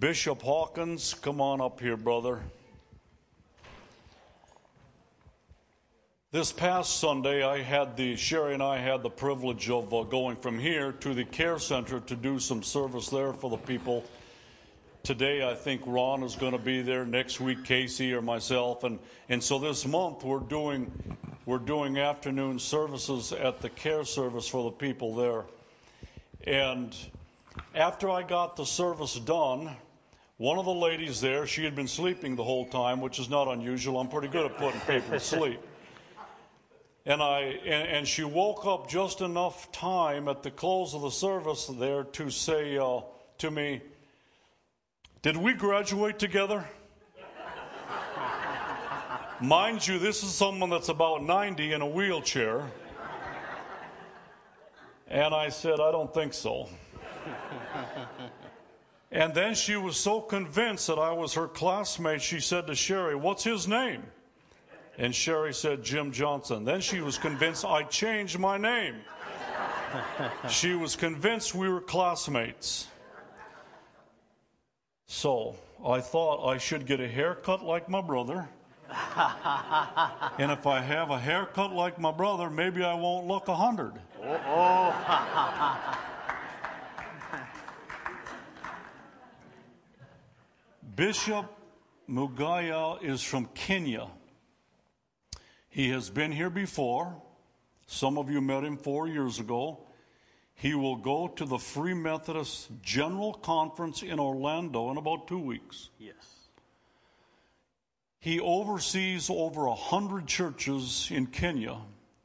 Bishop Hawkins, come on up here, brother. This past Sunday, Sherry and I had the privilege of going from here to the care center to do some service there for the people. Today, I think Ron is going to be there. Next week, Casey or myself, and so this month we're doing afternoon services at the care service for the people there. And after I got the service done, one of the ladies there, she had been sleeping the whole time, which is not unusual. I'm pretty good at putting people to sleep. And she woke up just enough time at the close of the service there to say to me, "Did we graduate together?" Mind you, this is someone that's about 90 in a wheelchair. And I said, "I don't think so." And then she was so convinced that I was her classmate, she said to Sherry, "What's his name?" And Sherry said, "Jim Johnson." Then she was convinced I changed my name. She was convinced we were classmates. So I thought I should get a haircut like my brother. And if I have a haircut like my brother, maybe I won't look 100. Bishop Mugaya is from Kenya. He has been here before. Some of you met him 4 years ago. He will go to the Free Methodist General Conference in Orlando in about 2 weeks. Yes. He oversees over 100 churches in Kenya.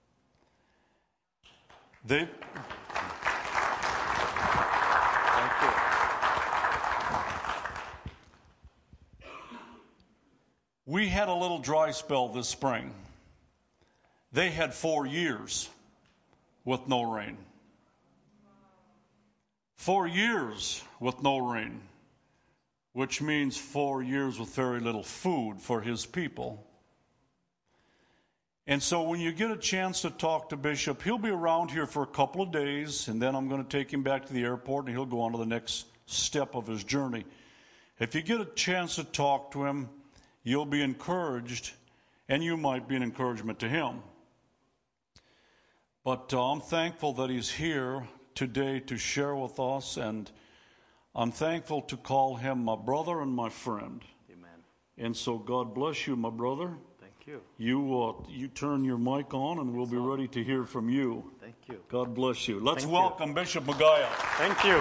Thank you. We had a little dry spell this spring. They had 4 years with no rain. 4 years with no rain, which means 4 years with very little food for his people. And so when you get a chance to talk to Bishop, he'll be around here for a couple of days, and then I'm going to take him back to the airport, and he'll go on to the next step of his journey. If you get a chance to talk to him, you'll be encouraged, and you might be an encouragement to him. But I'm thankful that he's here today to share with us, and I'm thankful to call him my brother and my friend. Amen. And so God bless you, my brother. Thank you. You turn your mic on, and we'll be ready to hear from you. Thank you. God bless you. Let's Thank welcome Bishop Mugaya. Thank you.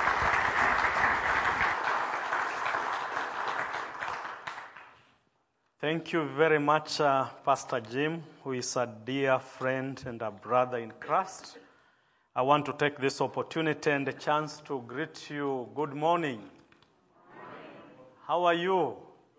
Thank you very much, Pastor Jim, who is a dear friend and a brother in Christ. I want to take this opportunity and a chance to greet you. Good morning. How are you?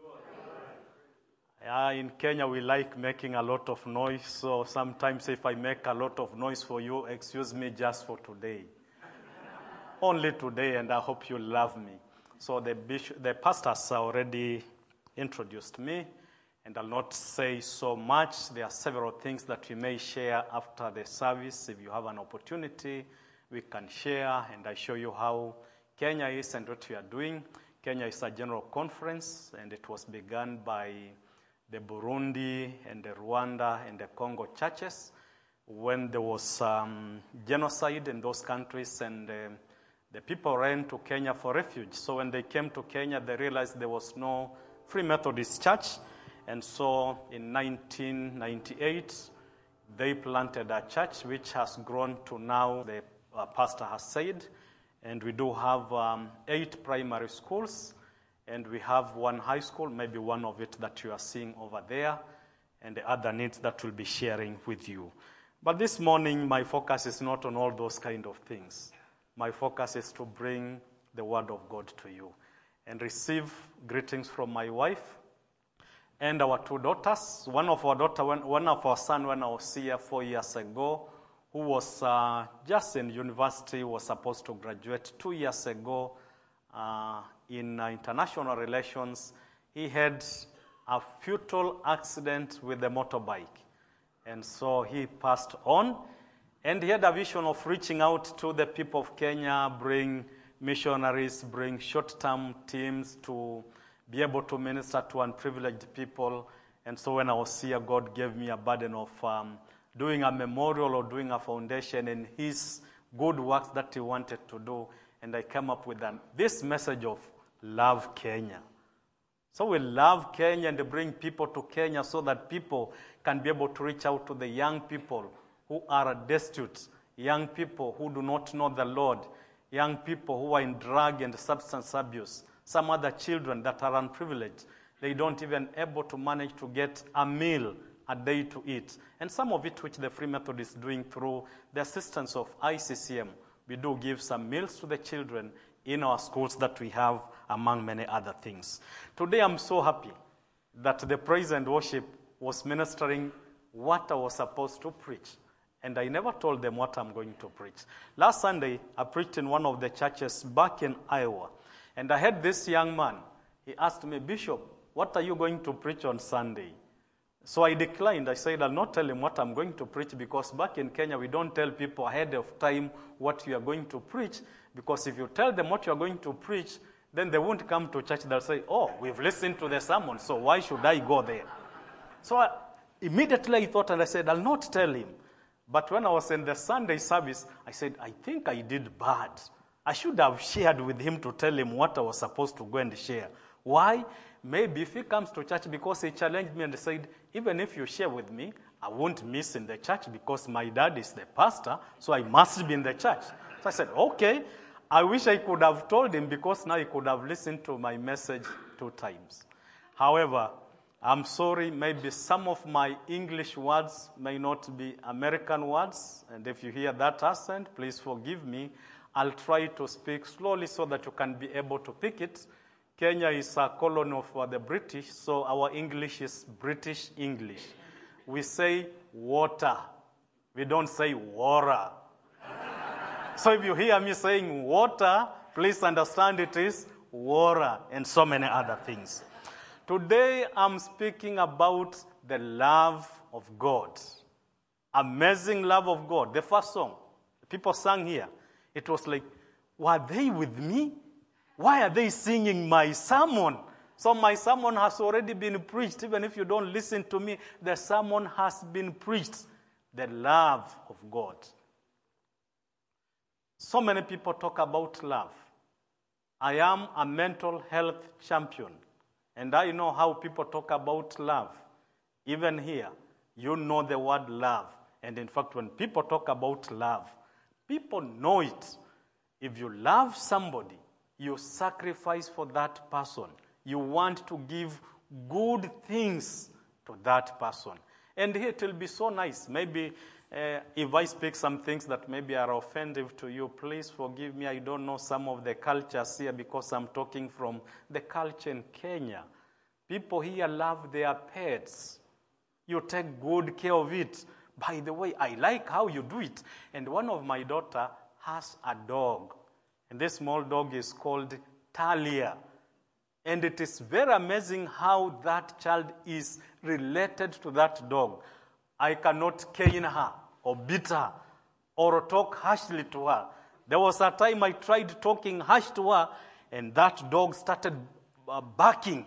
In Kenya, we like making a lot of noise, so sometimes if I make a lot of noise for you, excuse me just for today. Only today, and I hope you love me. So the pastors already introduced me, and I'll not say so much. There are several things that we may share after the service. If you have an opportunity, we can share, and I show you how Kenya is and what we are doing. Kenya is a general conference, and it was begun by the Burundi and the Rwanda and the Congo churches when there was genocide in those countries, and the people ran to Kenya for refuge. So when they came to Kenya, they realized there was no Free Methodist Church. And so in 1998, they planted a church which has grown to now, the pastor has said, and we do have 8 primary schools, and we have 1 high school, maybe one of it that you are seeing over there, and the other needs that we'll be sharing with you. But this morning, my focus is not on all those kind of things. My focus is to bring the word of God to you and receive greetings from my wife and our 2 daughters. One of our son, when I was here 4 years ago, who was just in university, was supposed to graduate 2 years ago in international relations. He had a fatal accident with a motorbike. And so he passed on. And he had a vision of reaching out to the people of Kenya, bring missionaries bring short-term teams to be able to minister to unprivileged people. And so when I was here, God gave me a burden of doing a memorial or doing a foundation in his good works that he wanted to do. And I came up with this message of love Kenya. So we love Kenya and bring people to Kenya so that people can be able to reach out to the young people who are destitute, young people who do not know the Lord, young people who are in drug and substance abuse, some other children that are unprivileged. They don't even able to manage to get a meal a day to eat. And some of it which the Free Method is doing through the assistance of ICCM. We do give some meals to the children in our schools that we have, among many other things. Today I'm so happy that the praise and worship was ministering what I was supposed to preach. And I never told them what I'm going to preach. Last Sunday, I preached in one of the churches back in Iowa. And I had this young man. He asked me, Bishop, what are you going to preach on Sunday? So I declined. I said, I'll not tell him what I'm going to preach, because back in Kenya, we don't tell people ahead of time what you are going to preach, because if you tell them what you are going to preach, then they won't come to church. They'll say, oh, we've listened to the sermon, so why should I go there? So immediately I thought, and I said, I'll not tell him. But when I was in the Sunday service, I said, I think I did bad. I should have shared with him to tell him what I was supposed to go and share. Why? Maybe if he comes to church, because he challenged me and said, even if you share with me, I won't miss in the church because my dad is the pastor, so I must be in the church. So I said, okay. I wish I could have told him, because now he could have listened to my message 2 times. However, I'm sorry, maybe some of my English words may not be American words, and if you hear that accent, please forgive me. I'll try to speak slowly so that you can be able to pick it. Kenya is a colony of the British, so our English is British English. We say water. We don't say water. So if you hear me saying water, please understand it is water, and so many other things. Today I'm speaking about the love of God. Amazing love of God. The first song people sang here, it was like, were they with me? Why are they singing my sermon? So my sermon has already been preached. Even if you don't listen to me, the sermon has been preached. The love of God. So many people talk about love. I am a mental health champion, and I know how people talk about love. Even here, you know the word love. And in fact, when people talk about love, people know it. If you love somebody, you sacrifice for that person. You want to give good things to that person. And here it will be so nice. Maybe if I speak some things that maybe are offensive to you, please forgive me. I don't know some of the cultures here because I'm talking from the culture in Kenya. People here love their pets. You take good care of it. By the way, I like how you do it. And one of my daughter has a dog. And this small dog is called Talia. And it is very amazing how that child is related to that dog. I cannot cane her or beat her or talk harshly to her. There was a time I tried talking harsh to her, and that dog started barking,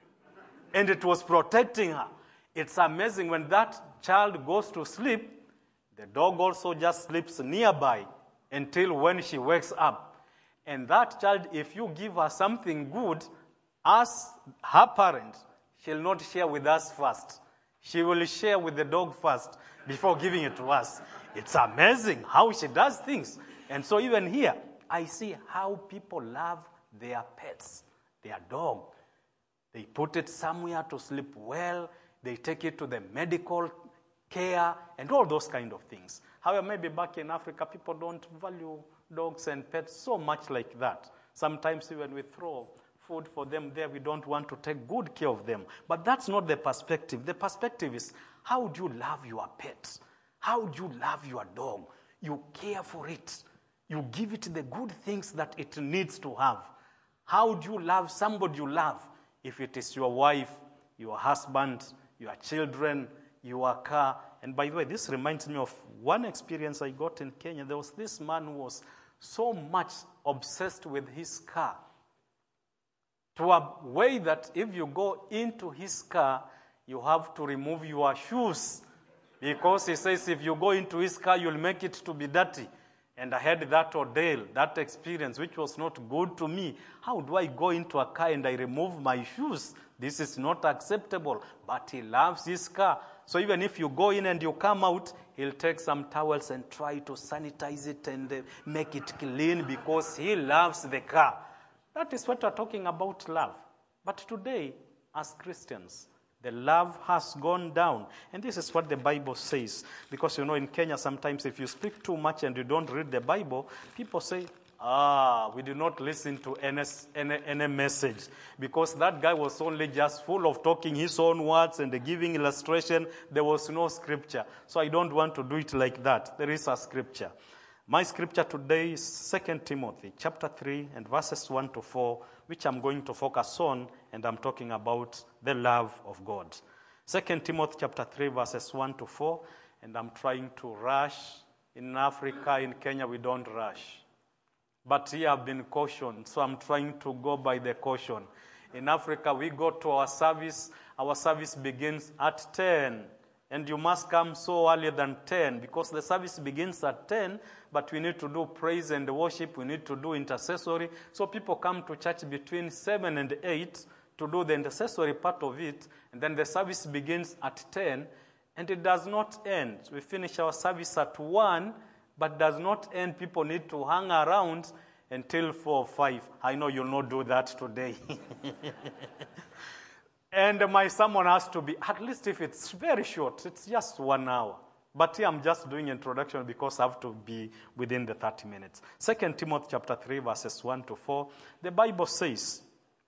and it was protecting her. It's amazing when that child goes to sleep, the dog also just sleeps nearby until when she wakes up. And that child, if you give her something good, as her parent, she'll not share with us first. She will share with the dog first before giving it to us. It's amazing how she does things. And so even here, I see how people love their pets, their dog. They put it somewhere to sleep well. They take it to the medical care and all those kind of things. However, maybe back in Africa, people don't value dogs and pets so much like that. Sometimes even we throw food for them there, we don't want to take good care of them. But that's not the perspective. The perspective is, how do you love your pet? How do you love your dog? You care for it. You give it the good things that it needs to have. How do you love somebody you love? If it is your wife, your husband, your children, your car. And by the way, this reminds me of one experience I got in Kenya. There was this man who was so much obsessed with his car, to a way that if you go into his car, you have to remove your shoes, because he says if you go into his car, you'll make it to be dirty. And I had that ordeal, that experience, which was not good to me. How do I go into a car and I remove my shoes? This is not acceptable. But he loves his car. So even if you go in and you come out, he'll take some towels and try to sanitize it and make it clean, because he loves the car. That is what we're talking about, love. But today, as Christians, the love has gone down. And this is what the Bible says. Because, in Kenya, sometimes if you speak too much and you don't read the Bible, people say, we do not listen to any message. Because that guy was only just full of talking his own words and giving illustration. There was no scripture. So I don't want to do it like that. There is a scripture. My scripture today is 2 Timothy chapter 3 and verses 1 to 4, which I'm going to focus on, and I'm talking about the love of God. 2 Timothy chapter 3 verses 1 to 4, and I'm trying to rush. In Africa, in Kenya, we don't rush. But here I've been cautioned, so I'm trying to go by the caution. In Africa, we go to our service begins at 10. And you must come so earlier than 10, because the service begins at 10, but we need to do praise and worship, we need to do intercessory. So people come to church between 7 and 8 to do the intercessory part of it, and then the service begins at 10, and it does not end. We finish our service at 1, but does not end. People need to hang around until 4 or 5. I know you'll not do that today. And my sermon has to be, at least if it's very short, it's just 1 hour. But here I'm just doing introduction because I have to be within the 30 minutes. 2 Timothy chapter 3, verses 1 to 4, the Bible says,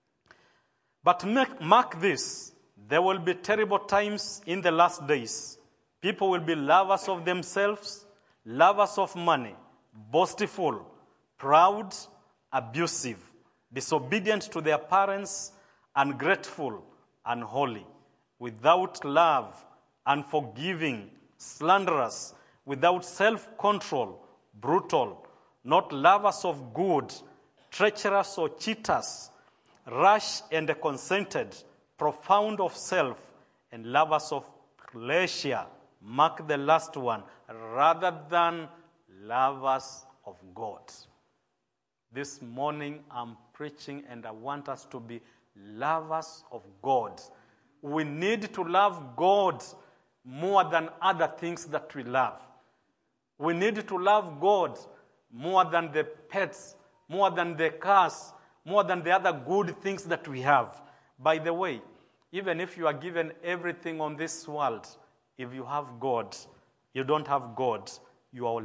"But mark this, there will be terrible times in the last days. People will be lovers of themselves, lovers of money, boastful, proud, abusive, disobedient to their parents, ungrateful, unholy, without love, unforgiving, slanderous, without self-control, brutal, not lovers of good, treacherous or cheaters, rash and conceited, profound of self, and lovers of pleasure," mark the last one, "rather than lovers of God." This morning I'm preaching, and I want us to be lovers of God. We need to love God more than other things that we love. We need to love God more than the pets, more than the cars, more than the other good things that we have. By the way, even if you are given everything on this world, if you have God, you don't have God, your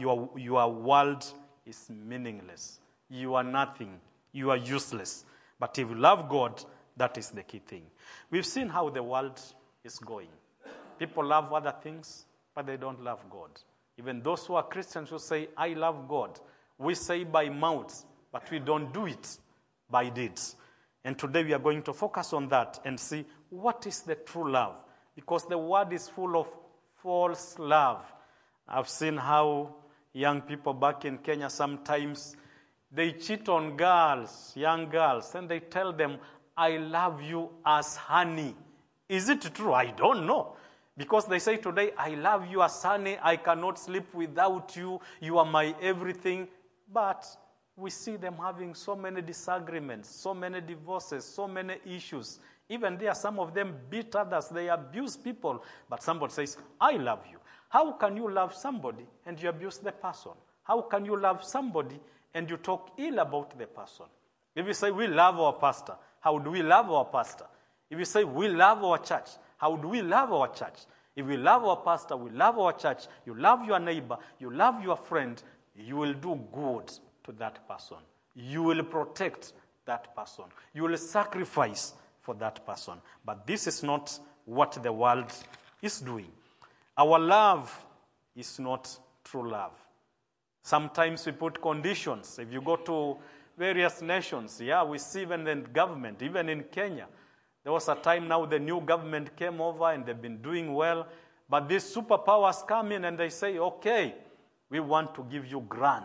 world is meaningless. You are nothing. You are useless. But if you love God, that is the key thing. We've seen how the world is going. People love other things, but they don't love God. Even those who are Christians who say, "I love God," we say by mouths, but we don't do it by deeds. And today we are going to focus on that and see what is the true love. Because the world is full of false love. I've seen how young people back in Kenya sometimes they cheat on girls, young girls, and they tell them, "I love you as honey." Is it true? I don't know. Because they say today, "I love you as honey, I cannot sleep without you, you are my everything." But we see them having so many disagreements, so many divorces, so many issues. Even there, some of them beat others, they abuse people. But somebody says, "I love you." How can you love somebody and you abuse the person? How can you love somebody and you talk ill about the person? If you say, "We love our pastor," how do we love our pastor? If you say, "We love our church," how do we love our church? If we love our pastor, we love our church, you love your neighbor, you love your friend, you will do good to that person. You will protect that person. You will sacrifice for that person. But this is not what the world is doing. Our love is not true love. Sometimes we put conditions. If you go to various nations, we see even in government, even in Kenya, there was a time now the new government came over and they've been doing well, but these superpowers come in and they say, "Okay, we want to give you grants.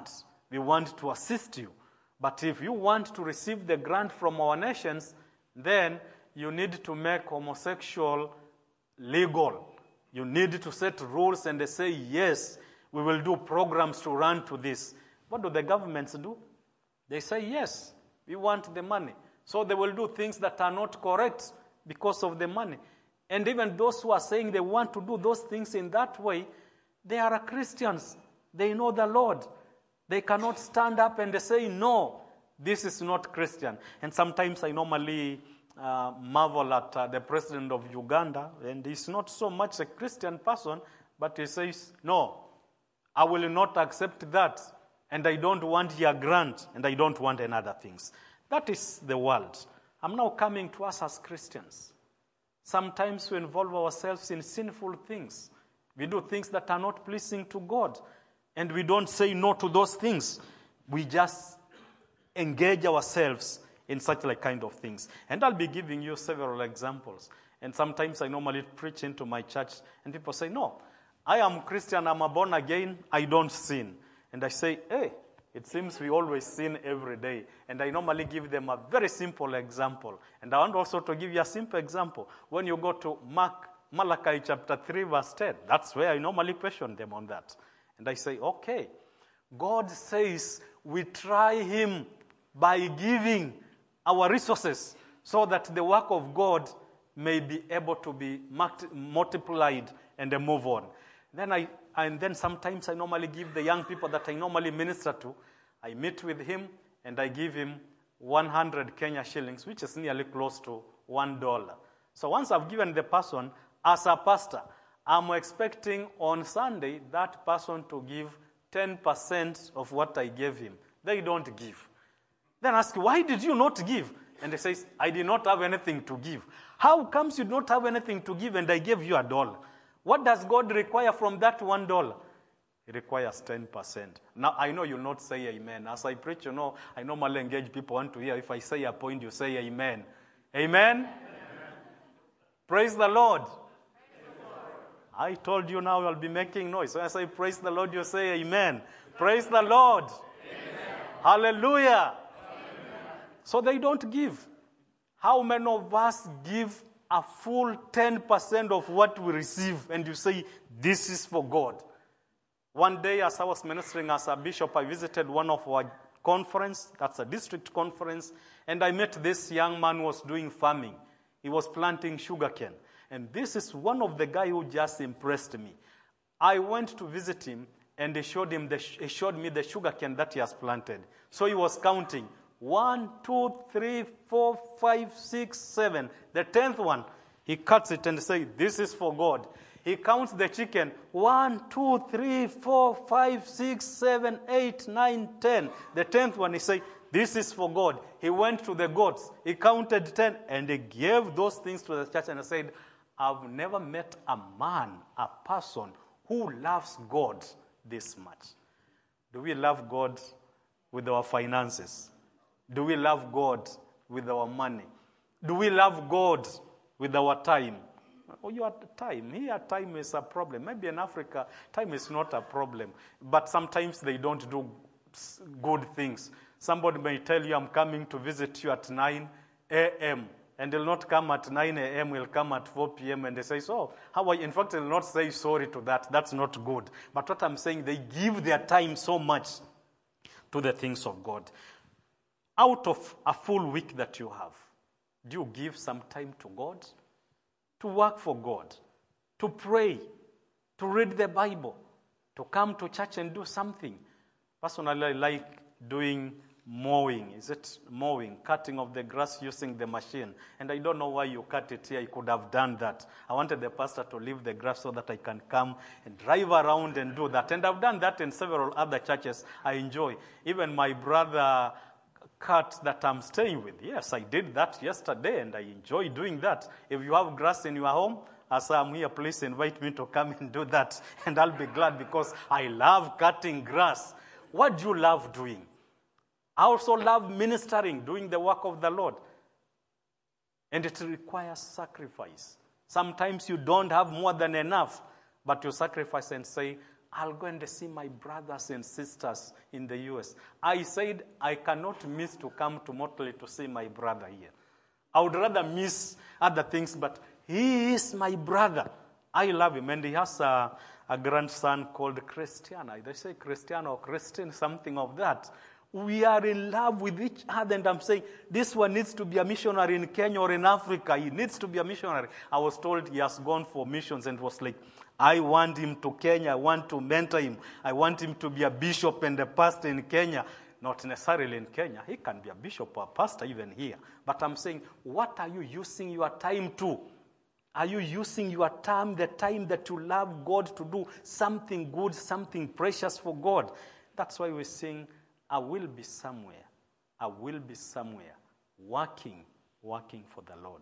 We want to assist you. But if you want to receive the grant from our nations, then you need to make homosexual legal. You need to set rules and they say, yes, we will do programs to run to this. What do the governments do? They say, yes, we want the money. So they will do things that are not correct because of the money. And even those who are saying they want to do those things in that way, they are Christians. They know the Lord. They cannot stand up and they say, no, this is not Christian. And sometimes I normally marvel at the president of Uganda, and he's not so much a Christian person, but he says, no, I will not accept that, and I don't want your grant, and I don't want any other things. That is the world. I'm now coming to us as Christians. Sometimes we involve ourselves in sinful things. We do things that are not pleasing to God, and we don't say no to those things. We just engage ourselves in such like kind of things. And I'll be giving you several examples. And sometimes I normally preach into my church, and people say, no, I am Christian, I'm a born again, I don't sin. And I say, hey, it seems we always sin every day. And I normally give them a very simple example. And I want also to give you a simple example. When you go to Malachi chapter 3, verse 10, that's where I normally question them on that. And I say, okay, God says we try him by giving our resources so that the work of God may be able to be multiplied and then move on. Then sometimes I normally give the young people that I normally minister to, I meet with him and I give him 100 Kenya shillings, which is nearly close to $1. So once I've given the person, as a pastor, I'm expecting on Sunday that person to give 10% of what I gave him. They don't give. Then I ask, why did you not give? And they say, I did not have anything to give. How comes you don't have anything to give and I gave you $1? What does God require from that $1? He requires 10%. Now, I know you'll not say amen. As I preach, I normally engage people want to hear. If I say a point, you say amen. Amen? Amen. Praise the Lord. I told you now I'll be making noise. When I say praise the Lord, you say amen. Praise the Lord. Amen. Hallelujah. Amen. So they don't give. How many of us give a full 10% of what we receive and you say, this is for God? One day as I was ministering as a bishop, I visited one of our conference, that's a district conference, and I met this young man who was doing farming. He was planting sugarcane. And this is one of the guys who just impressed me. I went to visit him, and he showed me the sugarcane that he has planted. So he was counting. 1, 2, 3, 4, 5, 6, 7. The 10th one, he cuts it and says, this is for God. He counts the chicken. 1, 2, 3, 4, 5, 6, 7, 8, 9, 10. The 10th one, he said, this is for God. He went to the goats. He counted 10, and he gave those things to the church, and he said, I've never met a man, a person, who loves God this much. Do we love God with our finances? Do we love God with our money? Do we love God with our time? Oh, your time. Here, time is a problem. Maybe in Africa, time is not a problem. But sometimes they don't do good things. Somebody may tell you, I'm coming to visit you at 9 a.m., and they'll not come at 9 a.m., will come at 4 p.m., and they say, so, how are you? In fact, they'll not say sorry to that. That's not good. But what I'm saying, they give their time so much to the things of God. Out of a full week that you have, do you give some time to God? To work for God, to pray, to read the Bible, to come to church and do something. Personally, I like doing mowing. Is it mowing? Cutting of the grass using the machine. And I don't know why you cut it here. I could have done that. I wanted the pastor to leave the grass so that I can come and drive around and do that. And I've done that in several other churches. I enjoy. Even my brother cut that I'm staying with. Yes, I did that yesterday, and I enjoy doing that. If you have grass in your home, as I'm here, please invite me to come and do that, and I'll be glad because I love cutting grass. What do you love doing? I also love ministering, doing the work of the Lord. And it requires sacrifice. Sometimes you don't have more than enough, but you sacrifice and say, I'll go and see my brothers and sisters in the U.S. I said, I cannot miss to come to Motley to see my brother here. I would rather miss other things, but he is my brother. I love him. And he has a grandson called Christian. They say Christian or Christian, something of that. We are in love with each other. And I'm saying, this one needs to be a missionary in Kenya or in Africa. He needs to be a missionary. I was told he has gone for missions and was like, I want him to Kenya. I want to mentor him. I want him to be a bishop and a pastor in Kenya. Not necessarily in Kenya. He can be a bishop or a pastor even here. But I'm saying, what are you using your time to? Are you using your time, the time that you love God, to do something good, something precious for God? That's why we sing, I will be somewhere. I will be somewhere working for the Lord.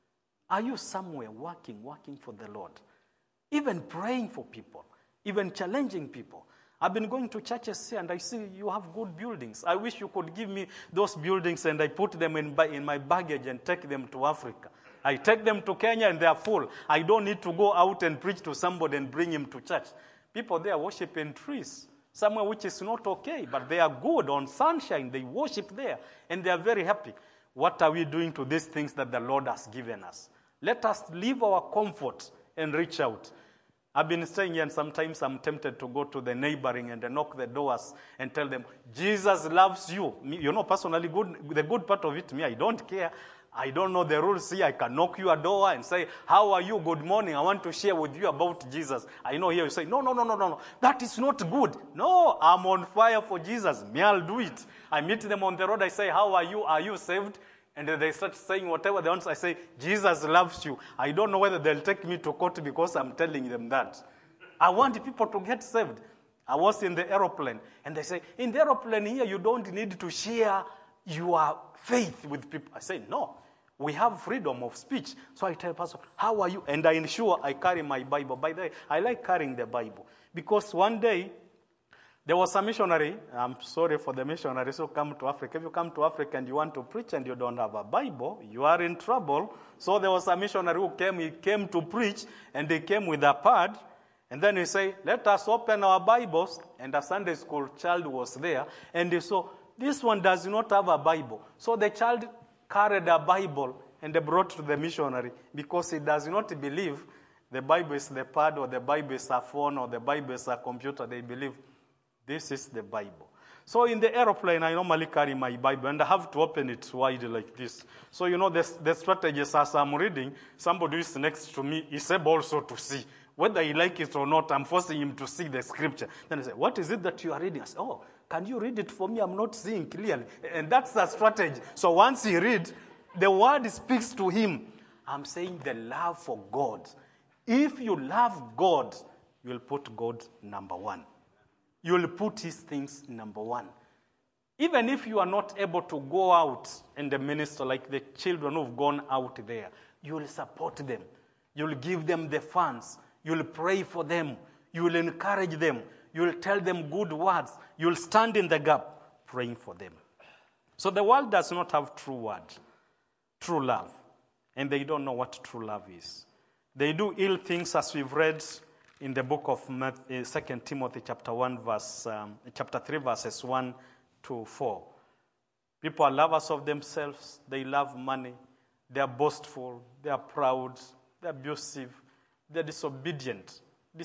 Are you somewhere working for the Lord? Even praying for people, even challenging people. I've been going to churches here and I see you have good buildings. I wish you could give me those buildings and I put them in my baggage and take them to Africa. I take them to Kenya and they are full. I don't need to go out and preach to somebody and bring him to church. People there worship in trees, somewhere which is not okay, but they are good on sunshine. They worship there and they are very happy. What are we doing to these things that the Lord has given us? Let us leave our comfort and reach out. I've been staying here and sometimes I'm tempted to go to the neighboring and knock the doors and tell them, Jesus loves you. You know, personally, the good part of it, me, I don't care. I don't know the rules here. I can knock your door and say, how are you? Good morning. I want to share with you about Jesus. I know here you say, no. That is not good. No, I'm on fire for Jesus. Me, I'll do it. I meet them on the road. I say, how are you? Are you saved? And they start saying whatever they want. I say, Jesus loves you. I don't know whether they'll take me to court because I'm telling them that. I want people to get saved. I was in the aeroplane. And they say, in the aeroplane here, you don't need to share your faith with people. I say, no. We have freedom of speech. So I tell pastor, how are you? And I ensure I carry my Bible. By the way, I like carrying the Bible. Because one day, there was a missionary. I'm sorry for the missionaries who come to Africa. If you come to Africa and you want to preach and you don't have a Bible, you are in trouble. So there was a missionary who came. He came to preach, and he came with a pad. And then he said, let us open our Bibles. And a Sunday school child was there. And he saw, this one does not have a Bible. So the child carried a Bible and they brought to the missionary because he does not believe the Bible is the pad or the Bible is a phone or the Bible is a computer. They believe this is the Bible. So in the aeroplane, I normally carry my Bible and I have to open it wide like this. So you know the strategy is as I'm reading, somebody who is next to me is able also to see. Whether he likes it or not, I'm forcing him to see the scripture. Then I say, what is it that you are reading? I say, oh, can you read it for me? I'm not seeing clearly. And that's the strategy. So once he reads, the word speaks to him. I'm saying the love for God. If you love God, you'll put God number one. You'll put his things number one. Even if you are not able to go out and minister like the children who've gone out there, you'll support them. You'll give them the funds. You'll pray for them. You'll encourage them. You'll tell them good words. You'll stand in the gap praying for them. So the world does not have true word, true love. And they don't know what true love is. They do ill things as we've read in the book of 2 Timothy chapter 3, verses 1 to 4. People are lovers of themselves. They love money. They are boastful. They are proud. They are abusive. They are disobedient.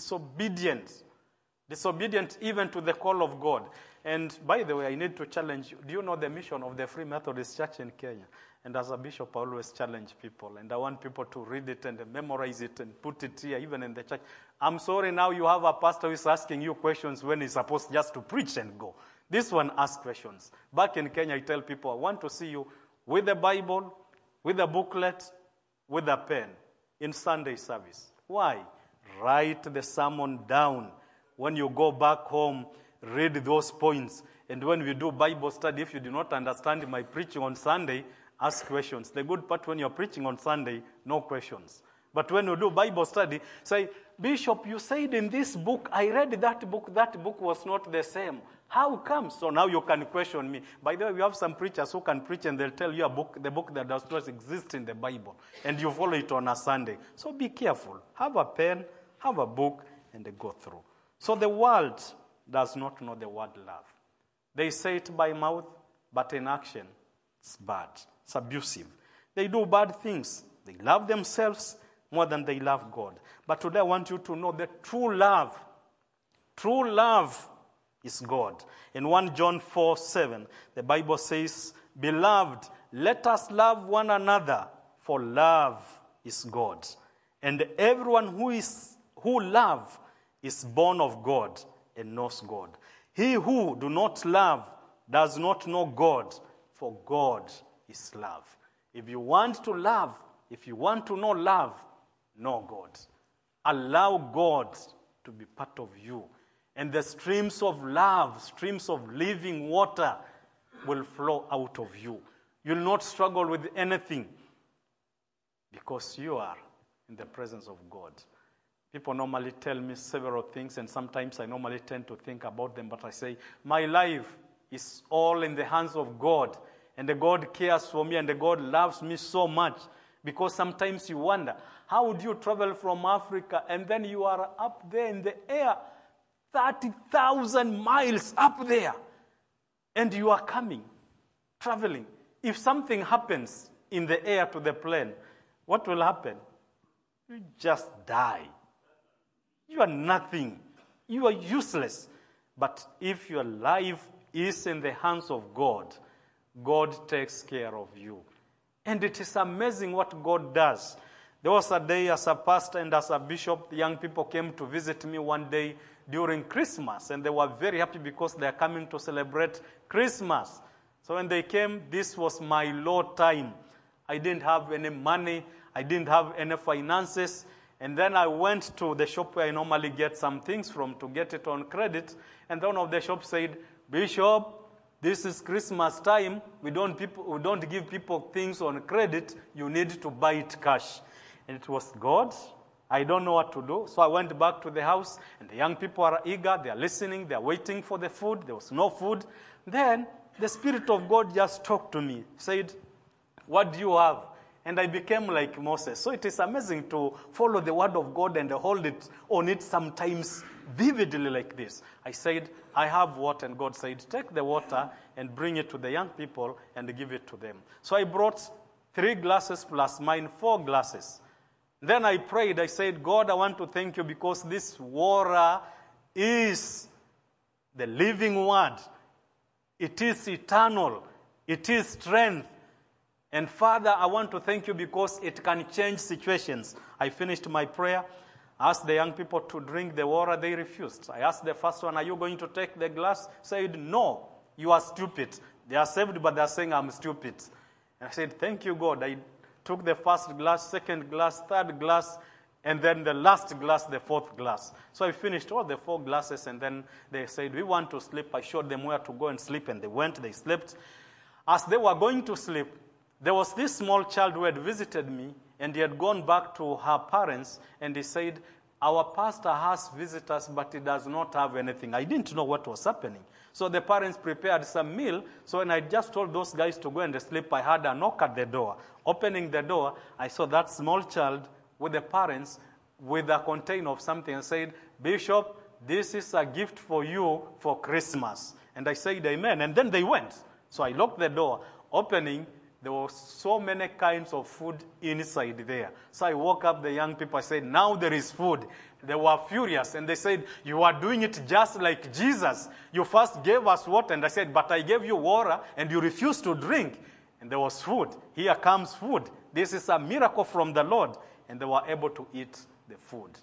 Disobedient even to the call of God. And by the way, I need to challenge you. Do you know the mission of the Free Methodist Church in Kenya? And as a bishop, I always challenge people. And I want people to read it and memorize it and put it here, even in the church. I'm sorry now you have a pastor who is asking you questions when he's supposed just to preach and go. This one asks questions. Back in Kenya, I tell people, I want to see you with a Bible, with a booklet, with a pen in Sunday service. Why? Write the sermon down. When you go back home, read those points. And when we do Bible study, if you do not understand my preaching on Sunday, ask questions. The good part when you're preaching on Sunday, no questions. But when you do Bible study, say, Bishop, you said in this book, I read that book was not the same. How come? So now you can question me. By the way, we have some preachers who can preach and they'll tell you the book that does not exist in the Bible. And you follow it on a Sunday. So be careful. Have a pen, have a book, and go through. So the world does not know the word love. They say it by mouth, but in action, it's bad. It's abusive. They do bad things. They love themselves more than they love God. But today I want you to know that true love is God. In 1 John 4:7, the Bible says, "Beloved, let us love one another, for love is God. And everyone who loves is born of God and knows God. He who do not love does not know God, for God is love." If you want to love, if you want to know love, know God. Allow God to be part of you. And the streams of love, streams of living water will flow out of you. You'll not struggle with anything because you are in the presence of God. People normally tell me several things, and sometimes I normally tend to think about them, but I say, my life is all in the hands of God, and the God cares for me, and the God loves me so much, because sometimes you wonder, how would you travel from Africa, and then you are up there in the air, 30,000 miles up there, and you are coming, traveling. If something happens in the air to the plane, what will happen? You just die. You are nothing. You are useless. But if your life is in the hands of God, God takes care of you. And it is amazing what God does. There was a day as a pastor and as a bishop, the young people came to visit me one day during Christmas. And they were very happy because they are coming to celebrate Christmas. So when they came, this was my low time. I didn't have any money. I didn't have any finances. And then I went to the shop where I normally get some things from to get it on credit. And one of the shops said, "Bishop, this is Christmas time. We don't give people things on credit. You need to buy it cash." And it was God. I don't know what to do. So I went back to the house, and the young people are eager. They are listening. They are waiting for the food. There was no food. Then the Spirit of God just talked to me, said, "What do you have?" And I became like Moses. So it is amazing to follow the word of God and hold it on it sometimes vividly like this. I said, "I have water." And God said, "Take the water and bring it to the young people and give it to them." So I brought 3 glasses plus mine, 4 glasses. Then I prayed. I said, "God, I want to thank you because this water is the living word. It is eternal. It is strength. And Father, I want to thank you because it can change situations." I finished my prayer, asked the young people to drink the water. They refused. I asked the first one, "Are you going to take the glass?" Said, "No, you are stupid." They are saved, but they are saying I'm stupid. And I said, "Thank you, God." I took the first glass, second glass, third glass, and then the last glass, the 4th glass. So I finished all the 4 glasses, and then they said, "We want to sleep." I showed them where to go and sleep, and they went, they slept. As they were going to sleep, there was this small child who had visited me, and he had gone back to her parents, and he said, "Our pastor has visitors, but he does not have anything." I didn't know what was happening. So the parents prepared some meal. So when I just told those guys to go and sleep, I had a knock at the door. Opening the door, I saw that small child with the parents with a container of something and said, "Bishop, this is a gift for you for Christmas." And I said, "Amen." And then they went. So I locked the door. Opening, there were so many kinds of food inside there. So I woke up the young people. I said, "Now there is food." They were furious. And they said, "You are doing it just like Jesus. You first gave us water." And I said, "But I gave you water and you refused to drink." And there was food. Here comes food. This is a miracle from the Lord. And they were able to eat the food.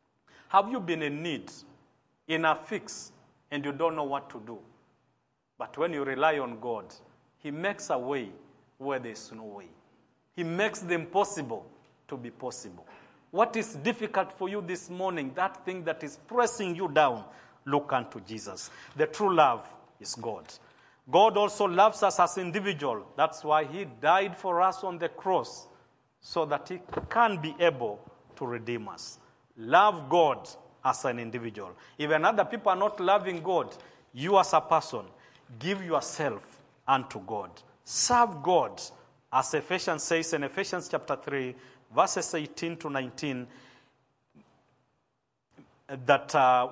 Have you been in need, in a fix, and you don't know what to do? But when you rely on God, He makes a way where there is no way. He makes the impossible to be possible. What is difficult for you this morning, that thing that is pressing you down, look unto Jesus. The true love is God. God also loves us as individuals. That's why He died for us on the cross, so that He can be able to redeem us. Love God as an individual. Even other people are not loving God, you as a person, give yourself unto God. Serve God, as Ephesians says in Ephesians chapter 3, verses 18 to 19, that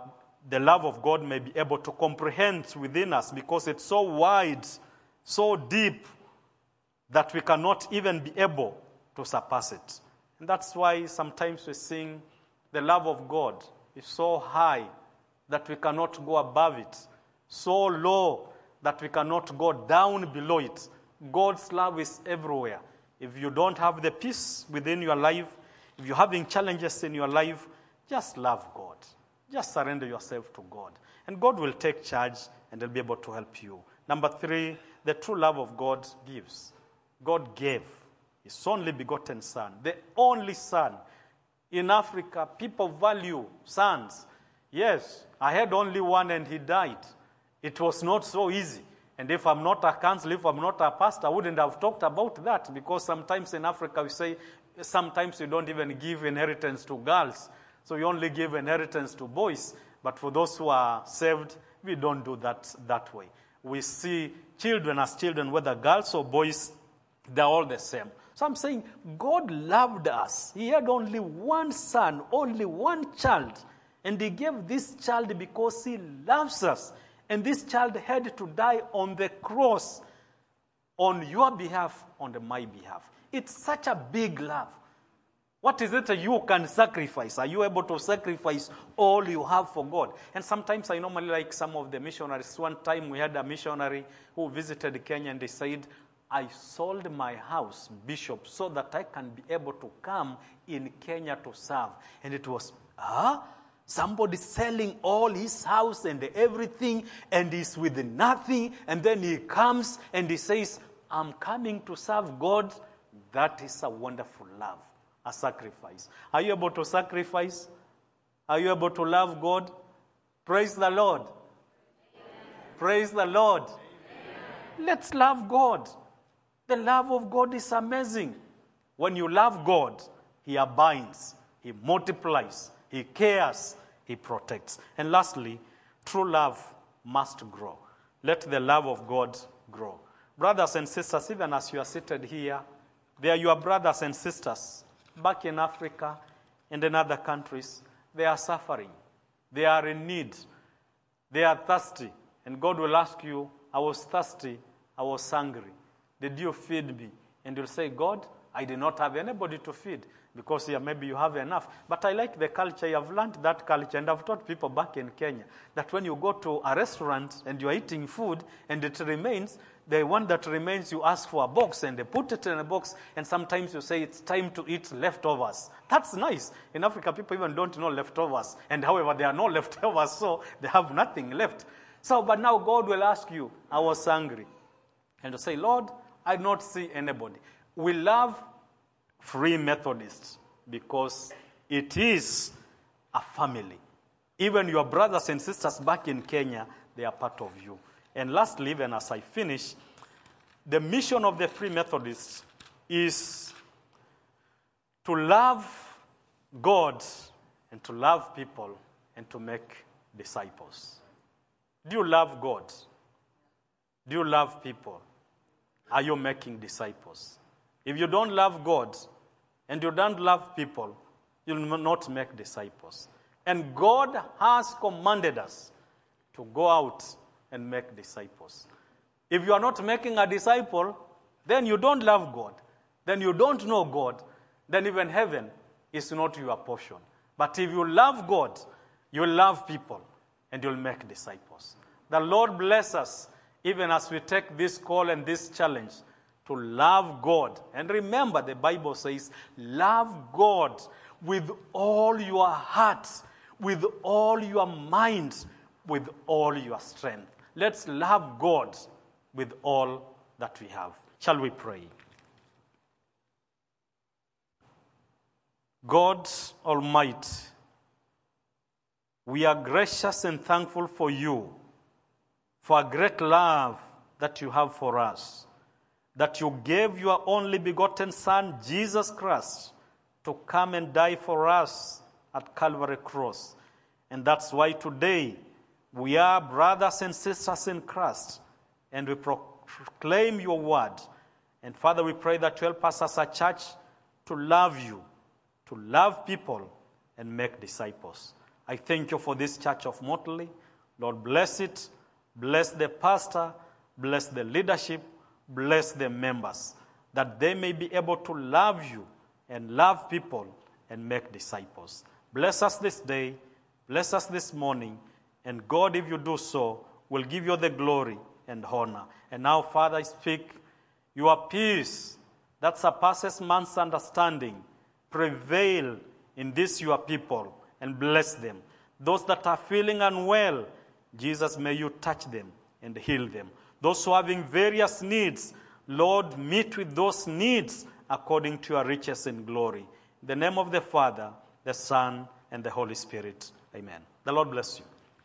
the love of God may be able to comprehend within us, because it's so wide, so deep, that we cannot even be able to surpass it. And that's why sometimes we sing, the love of God is so high that we cannot go above it, so low that we cannot go down below it. God's love is everywhere. If you don't have the peace within your life, if you're having challenges in your life, just love God. Just surrender yourself to God. And God will take charge and He'll be able to help you. Number 3, the true love of God gives. God gave His only begotten Son, the only Son. In Africa, people value sons. Yes, I had only one and he died. It was not so easy. And if I'm not a counselor, if I'm not a pastor, I wouldn't have talked about that, because sometimes in Africa we say, sometimes you don't even give inheritance to girls. So you only give inheritance to boys. But for those who are saved, we don't do that way. We see children as children, whether girls or boys, they're all the same. So I'm saying God loved us. He had only one son, only one child. And He gave this child because He loves us. And this child had to die on the cross on your behalf, on my behalf. It's such a big love. What is it you can sacrifice? Are you able to sacrifice all you have for God? And sometimes I normally like some of the missionaries. One time we had a missionary who visited Kenya and he said, I sold my house, Bishop, so that I can be able to come in Kenya to serve. And it was, somebody selling all his house and everything, and he's with nothing, and then he comes and he says, I'm coming to serve God. That is a wonderful love, a sacrifice. Are you able to sacrifice? Are you able to love God? Praise the Lord. Amen. Praise the Lord. Amen. Let's love God. The love of God is amazing. When you love God, He abides, He multiplies, He cares, He protects. And lastly, true love must grow. Let the love of God grow. Brothers and sisters, even as you are seated here, they are your brothers and sisters back in Africa and in other countries. They are suffering. They are in need. They are thirsty. And God will ask you, I was thirsty, I was hungry. Did you feed me? And you'll say, God, I did not have anybody to feed, because maybe you have enough. But I like the culture. I've learned that culture, and I've taught people back in Kenya that when you go to a restaurant and you're eating food and it remains, the one that remains, you ask for a box and they put it in a box, and sometimes you say it's time to eat leftovers. That's nice. In Africa, people even don't know leftovers. And however, there are no leftovers, so they have nothing left. So, but now God will ask you, I was hungry. And you say, Lord, I do not see anybody. We love Free Methodists because it is a family. Even your brothers and sisters back in Kenya, they are part of you. And lastly, even as I finish, the mission of the Free Methodists is to love God and to love people and to make disciples. Do you love God? Do you love people? Are you making disciples? If you don't love God and you don't love people, you will not make disciples. And God has commanded us to go out and make disciples. If you are not making a disciple, then you don't love God. Then you don't know God. Then even heaven is not your portion. But if you love God, you will love people and you'll make disciples. The Lord bless us even as we take this call and this challenge to love God. And remember, the Bible says, love God with all your heart, with all your mind, with all your strength. Let's love God with all that we have. Shall we pray? God Almighty, we are gracious and thankful for you, for a great love that you have for us, that you gave your only begotten Son, Jesus Christ, to come and die for us at Calvary Cross. And that's why today we are brothers and sisters in Christ, and we proclaim your word. And Father, we pray that you help us as a church to love you, to love people, and make disciples. I thank you for this church of Motley. Lord, bless it. Bless the pastor. Bless the leadership. Bless the members, that they may be able to love you and love people and make disciples. Bless us this day. Bless us this morning. And God, if you do so, will give you the glory and honor. And now, Father, I speak your peace that surpasses man's understanding. Prevail in this your people and bless them. Those that are feeling unwell, Jesus, may you touch them and heal them. Those who are having various needs, Lord, meet with those needs according to your riches and glory. In the name of the Father, the Son, and the Holy Spirit. Amen. The Lord bless you.